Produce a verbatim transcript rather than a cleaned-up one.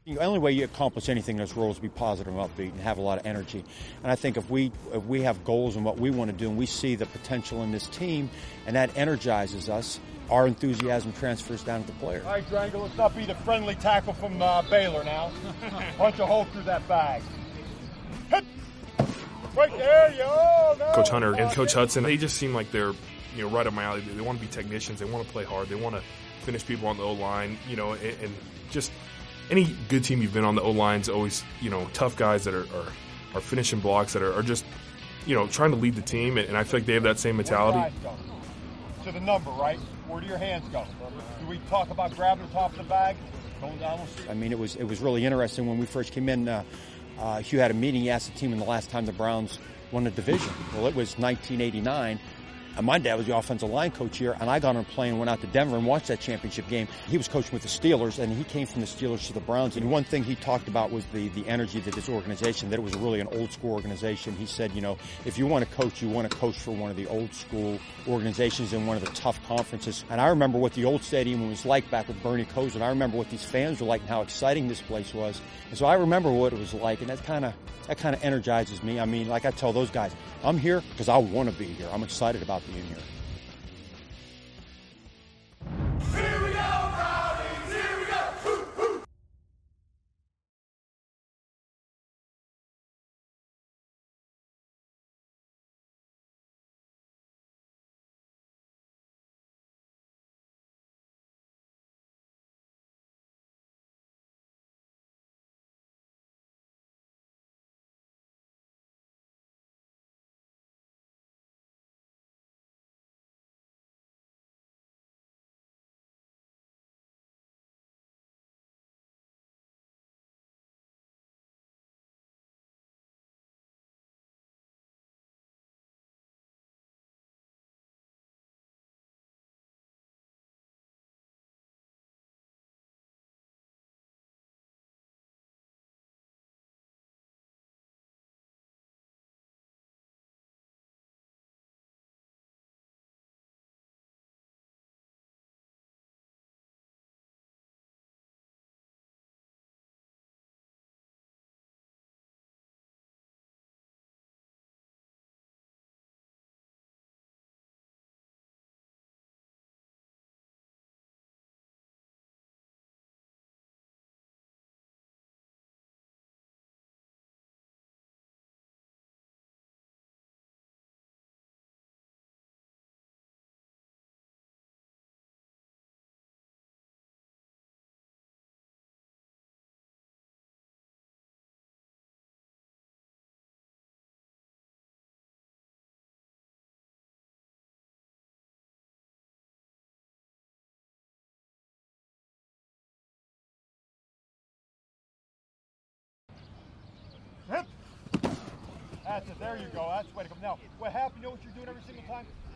The only way you accomplish anything in this world is to be positive and upbeat and have a lot of energy. And I think if we if we have goals and what we want to do and we see the potential in this team and that energizes us, our enthusiasm transfers down to the players. All right, Drangle, let's not be the friendly tackle from uh, Baylor now. Punch a hole through that bag. Hit! Right there, yo! No, Coach Hunter and no, Coach Hudson, they just seem like they're, you know, right up my alley. They want to be technicians. They want to play hard. They want to finish people on the O-line, you know, and, and just any good team you've been on, the O-line's always, you know, tough guys that are, are, are finishing blocks that are, are just, you know, trying to lead the team. And I feel like they have that same mentality. To the number, right? Where do your hands go? Do we talk about grabbing the top of the bag, going down? I mean, it was it was really interesting when we first came in. Uh, uh, Hugh had a meeting. He asked the team when the last time the Browns won a division. Well, it was nineteen eighty-nine. And my dad was the offensive line coach here, and I got on a plane and went out to Denver and watched that championship game. He was coaching with the Steelers, and he came from the Steelers to the Browns. And one thing he talked about was the, the energy that this organization, that it was really an old-school organization. He said, you know, if you want to coach, you want to coach for one of the old-school organizations in one of the tough conferences. And I remember what the old stadium was like back with Bernie Kosar. I remember what these fans were like and how exciting this place was. And so I remember what it was like, and that kind of that kind of energizes me. I mean, like I tell those guys, I'm here because I want to be here. I'm excited about being here. Here we go, Brownies! Here we go! Hoo, hoo. Hip. That's it. There you go. That's the way to go. Now, what happened? You know what you're doing every single time?